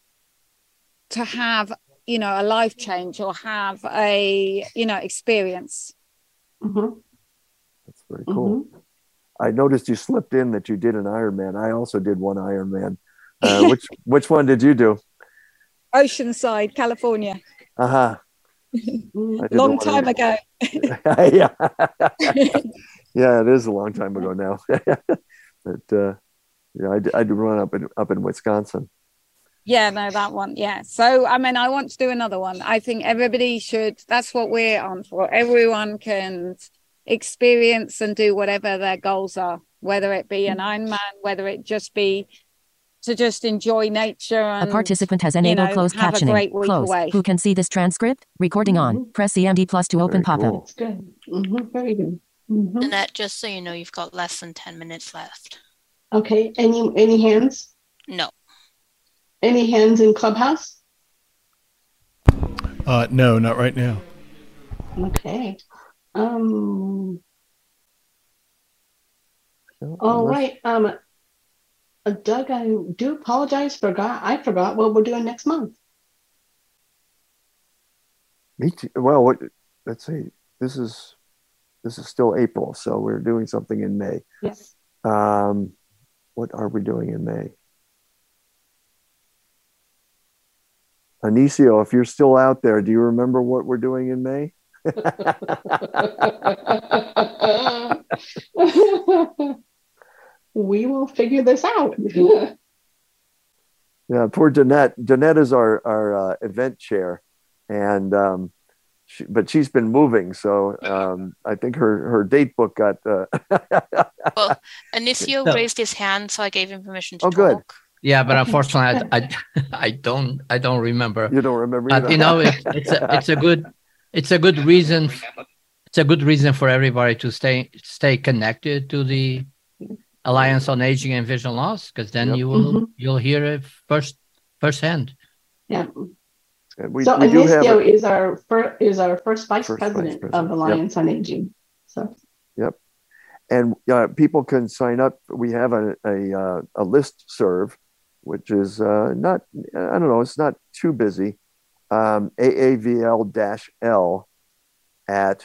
to have, you know, a life change or have a, you know, experience. Mm-hmm. That's very cool. Mm-hmm. I noticed you slipped in that you did an Ironman. I also did one Ironman. Uh, which which one did you do? Oceanside, California. Uh-huh. Long time ago. yeah. Yeah, it is a long time ago now. But uh, yeah, I, I did run up in up in Wisconsin. Yeah, no, that one. Yeah. So, I mean, I want to do another one. I think everybody should, that's what we're on for. Everyone can experience and do whatever their goals are, whether it be an Ironman, whether it just be to just enjoy nature. And, a participant has enabled you know, closed captioning. Close. Away. Who can see this transcript? Recording on. Mm-hmm. Press C M D plus to open pop-up. Cool. That's good. Mm-hmm. Very good. Mm-hmm. Annette, just so you know, you've got less than ten minutes left. Okay. Any any hands? No. Any hands in Clubhouse? Uh, no, not right now. Okay. Um. All right. Um. Uh, Doug, I do apologize. Forgot. I forgot what we're doing next month. Me too. Well, what, let's see. This is this is still April, so we're doing something in May. Yes. Um, what are we doing in May? Anicio, if you're still out there, do you remember what we're doing in May? We will figure this out. Yeah, poor Danette. Danette is our our uh, event chair, and um, she, but she's been moving, so um, I think her her date book got. Uh... Well, Anicio no. raised his hand, so I gave him permission to oh, talk. Good. Yeah, but unfortunately, I, I, I don't I don't remember. You don't remember, but you know, it, it's a it's a good it's a good reason it's a good reason for everybody to stay stay connected to the Alliance on Aging and Vision Loss, because then yep. you will mm-hmm. you'll hear it first firsthand. Yeah. We, so we Anicio a, is our fir- is our first vice first president, vice president of Alliance yep. on Aging. So. Yep. And uh, people can sign up. We have a a, uh, a list serve, which is uh, not, I don't know, it's not too busy. Um, A A V L-L at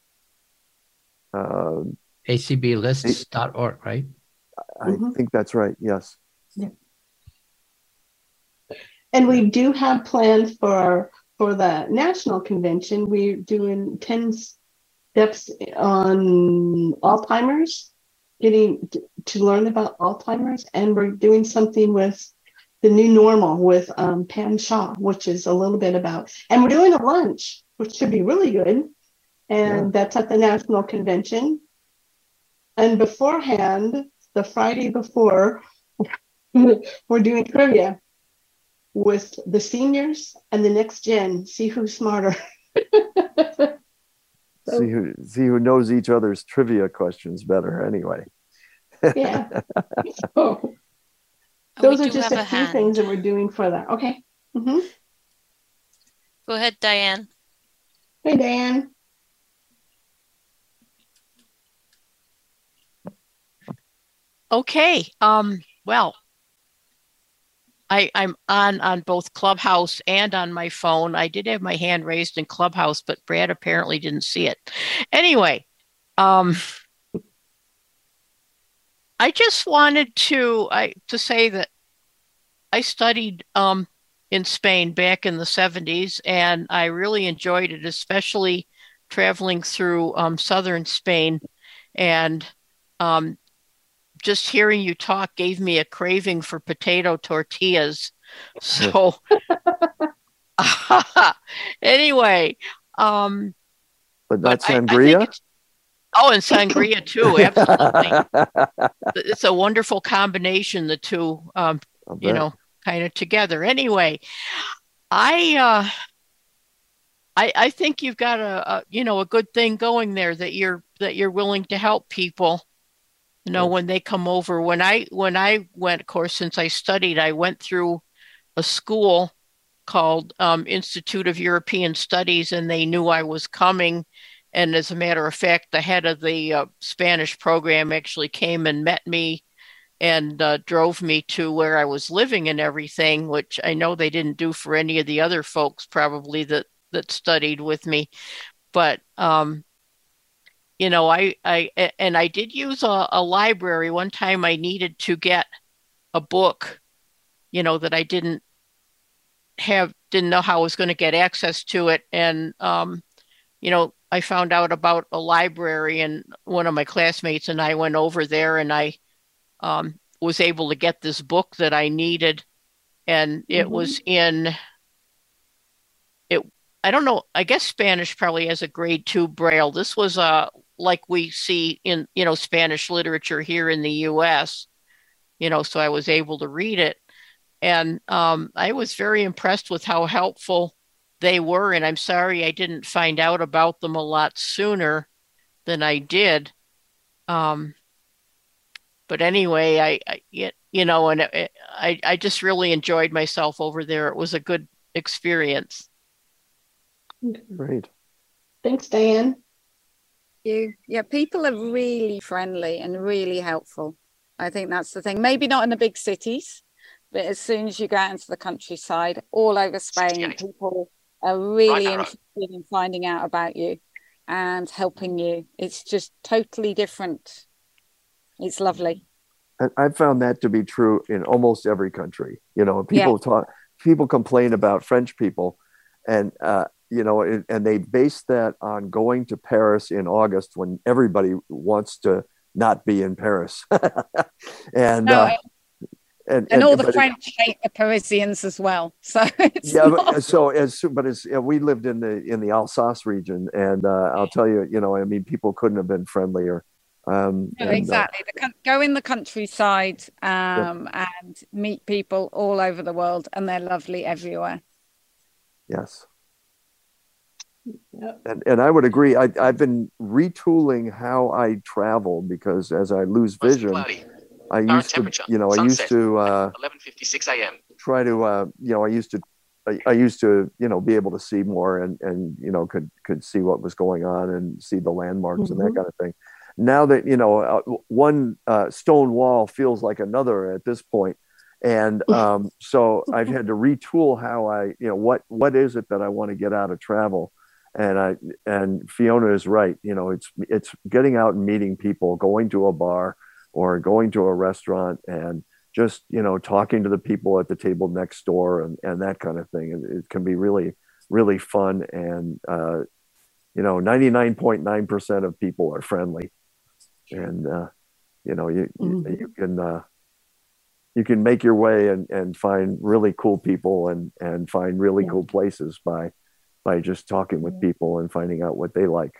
uh, A C B lists dot org, right? I mm-hmm. think that's right, yes. Yeah. And we do have plans for for the national convention, we're doing ten steps on Alzheimer's, getting to learn about Alzheimer's, and we're doing something with the new normal with um, Pam Shaw, which is a little bit about, and we're doing a lunch, which should be really good. And yeah. That's at the national convention. And beforehand, the Friday before, we're doing trivia with the seniors and the next gen. See who's smarter. So, see who see who knows each other's trivia questions better. Anyway. Yeah. So, those are just a, a few hand. things that we're doing for that. Okay. Mm-hmm. Go ahead, Diane. Hey, Diane. Okay. Um. Well, I I'm on on both Clubhouse and on my phone. I did have my hand raised in Clubhouse, but Brad apparently didn't see it. Anyway, um, I just wanted to I to say that I studied um in Spain back in the seventies, and I really enjoyed it, especially traveling through um southern Spain, and um. Just hearing you talk gave me a craving for potato tortillas. So anyway, um, but not sangria. I, I oh, and sangria too. Absolutely, it's a wonderful combination. The two, um, you know, kind of together. Anyway, I, uh, I, I think you've got a, a, you know, a good thing going there that you're that you're willing to help people. You know, when they come over, when I when I went, of course, since I studied, I went through a school called um, Institute of European Studies, and they knew I was coming. And as a matter of fact, the head of the uh, Spanish program actually came and met me and uh, drove me to where I was living and everything, which I know they didn't do for any of the other folks probably that that studied with me. But um you know, I, I, and I did use a, a library. One time I needed to get a book, you know, that I didn't have, didn't know how I was going to get access to it. And, um, you know, I found out about a library, and one of my classmates and I went over there, and I um, was able to get this book that I needed. And it mm-hmm. was in, it, I don't know, I guess Spanish probably has a grade two Braille. This was a, like we see in, you know, Spanish literature here in the U S, you know, so I was able to read it. And um, I was very impressed with how helpful they were. And I'm sorry I didn't find out about them a lot sooner than I did. Um, but anyway, I, I you know, and it, I, I just really enjoyed myself over there. It was a good experience. Great. Thanks, Diane. You. Yeah, people are really friendly and really helpful. I think that's the thing. Maybe not in the big cities, but as soon as you go out into the countryside, all over Spain, people are really right, interested right. in finding out about you and helping you. It's just totally different. It's lovely. And I found that to be true in almost every country. You know, people yeah. talk, people complain about French people, and uh, you know, and they base that on going to Paris in August when everybody wants to not be in Paris. and, no, uh, and, and and all the French it, hate the Parisians as well. So it's yeah, not... but, so as but as yeah, we lived in the in the Alsace region, and uh, I'll tell you, you know, I mean, people couldn't have been friendlier. Um, no, and, exactly. Uh, the, go in the countryside um, yeah. and meet people all over the world, and they're lovely everywhere. Yes. Yep. And and I would agree. I, I've been retooling how I travel because as I lose vision, I used to, you know, I used to uh, eleven fifty-six a.m. try to, uh, you know, I used to, I, I used to, you know, be able to see more and and you know could could see what was going on and see the landmarks mm-hmm. and that kind of thing. Now that you know, uh, one uh, stone wall feels like another at this point. And um, so I've had to retool how I, you know, what what is it that I want to get out of travel. And I and Fiona is right. You know, it's it's getting out and meeting people, going to a bar or going to a restaurant, and just you know talking to the people at the table next door and, and that kind of thing. It, it can be really really fun. And, uh, you know, ninety-nine point nine percent of people are friendly. And, uh, you know, you, mm-hmm. you, you can, uh, you can make your way and, and find really cool people and, and find really yeah. cool places by, by just talking with people and finding out what they like.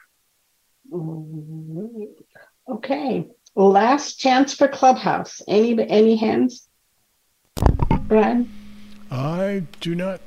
Okay. Last chance for Clubhouse. Any, any hands? Brad? I do not.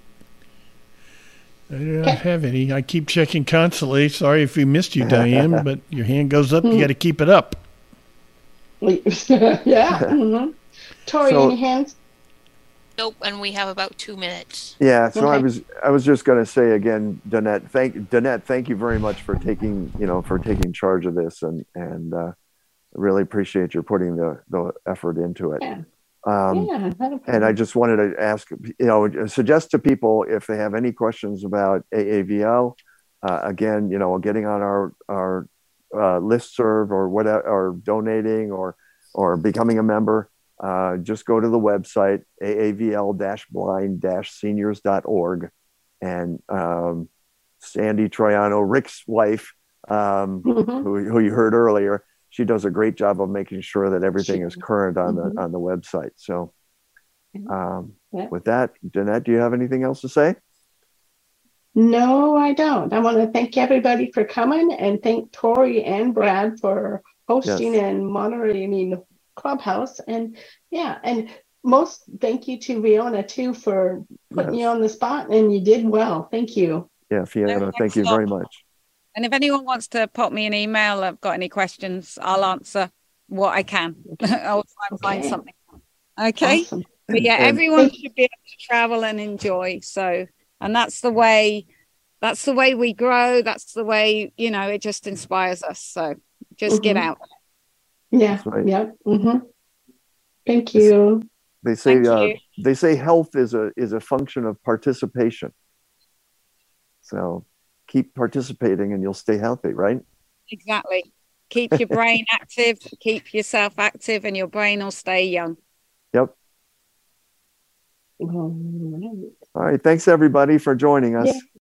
I do not have any. I keep checking constantly. Sorry if we missed you, Diane, but your hand goes up. You got to keep it up. yeah. Mm-hmm. Tori, so, any hands? Nope. And we have about two minutes. Yeah. So okay. I was I was just going to say again, Danette. Thank Danette. Thank you very much for taking you know for taking charge of this, and and uh, really appreciate your putting the the effort into it. Yeah. Um, yeah, and I just wanted to ask, you know, suggest to people if they have any questions about A A V L. Uh, again, you know, getting on our our uh, listserv or whatever, or donating or or becoming a member. Uh, just go to the website A A V L blind seniors dot org, and um, Sandy Troiano, Rick's wife, um, mm-hmm. who who you heard earlier. She does a great job of making sure that everything is current on mm-hmm. the on the website. So um, yeah. with that, Danette, do you have anything else to say? No, I don't. I want to thank everybody for coming and thank Tori and Brad for hosting yes. and moderating the Clubhouse. And yeah, and most thank you to Fiona too for putting yes. you on the spot, and you did well. Thank you. Yeah, Fiona, no, thank you very much. And if anyone wants to pop me an email, I've got any questions, I'll answer what I can. I'll try and find okay. something. Okay. Awesome. But yeah, everyone should be able to travel and enjoy. So, and that's the way, that's the way we grow. That's the way, you know, it just inspires us. So just mm-hmm. get out. Yeah. Right. Yeah. Mm-hmm. Thank you. They say, Thank uh, you. they say health is a, is a function of participation. So keep participating and you'll stay healthy, right? Exactly. Keep your brain active, keep yourself active, and your brain will stay young. Yep. All right. Thanks, everybody, for joining us. Yeah.